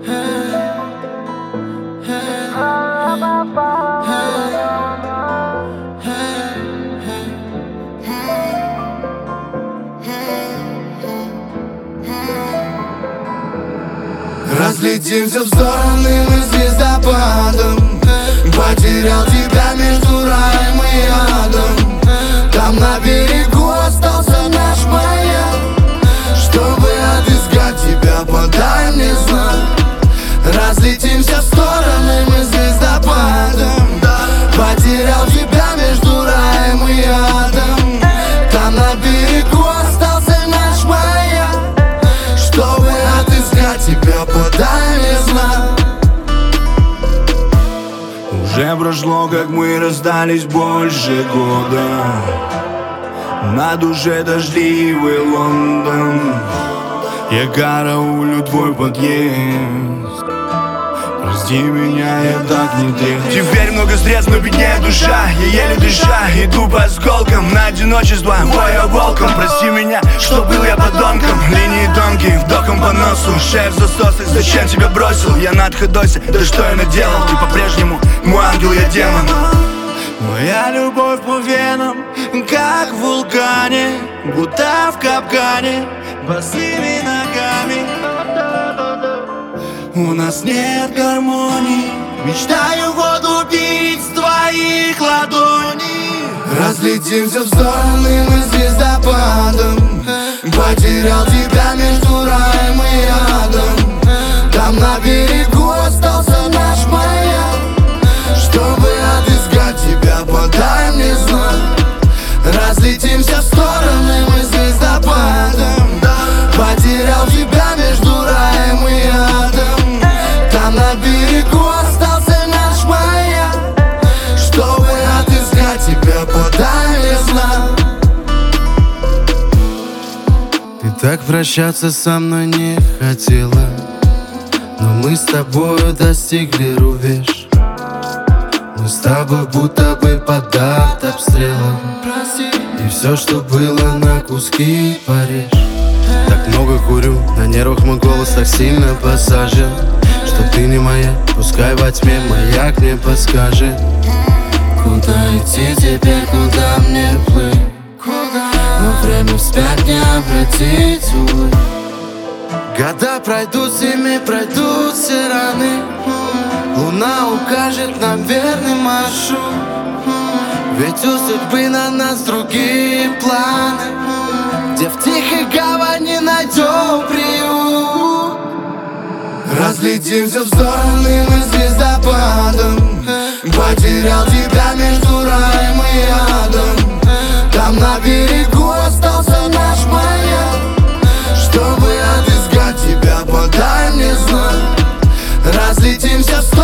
Разлетимся в стороны мы звездопадом. Потерял тебя между раем и адом. Там на берегу остался наш маяк. Чтобы отыскать тебя, подай мне знак. Разлетимся в стороны мы звездопадом. Потерял тебя между раем и адом. Там на берегу остался наш маяк. Чтобы отыскать тебя, подай мне знак. Уже прошло, как мы расстались, больше года. На душе дождливый Лондон. Я караулю твой подъезд. Прости меня, я так не трезв. Теперь много средств, но беднее душа. Я еле дыша, иду по осколкам. На одиночество, бою волком. Прости меня, что был я подонком. Линии тонкие, вдохом по носу. Шеф засосок, зачем тебя бросил? Я на отходосе, да что я наделал? Ты по-прежнему мой ангел, я демон. Моя любовь по венам, как в вулкане, будто в капкане, босыми ногами. У нас нет гармонии. Мечтаю воду пить с твоих ладоней. Разлетимся в стороны мы звездопадом. Потерял тебя между раем и адом. Там на берегу остался наш маяк. Чтобы отыскать тебя, подай мне знак. Разлетимся в стороны мы звездопадом. Потерял тебя между раем и адом. Там на берегу остался наш маяк. Чтобы отыскать тебя, подай мне знак. Ты так прощаться со мной не хотела, но мы с тобою достигли рубеж. Мы с тобой будто бы под артобстрелом. И все, что было, на куски порежь. Так много курю, на нервах мой голос так сильно посажен. Что ты не моя, пускай во тьме маяк мне подскажет. Куда идти теперь, куда мне плыть? Но время вспять не обратить, увы. Года пройдут, зимы пройдут все раны. Луна укажет нам верный маршрут. Ведь у судьбы на нас другие планы, где в тихой гавани найдем приют. Разлетимся в стороны мы звездопадом. Потерял тебя между раем и адом. Там на берегу остался наш маяк. Чтобы отыскать тебя, подай мне знак. Разлетимся в стороны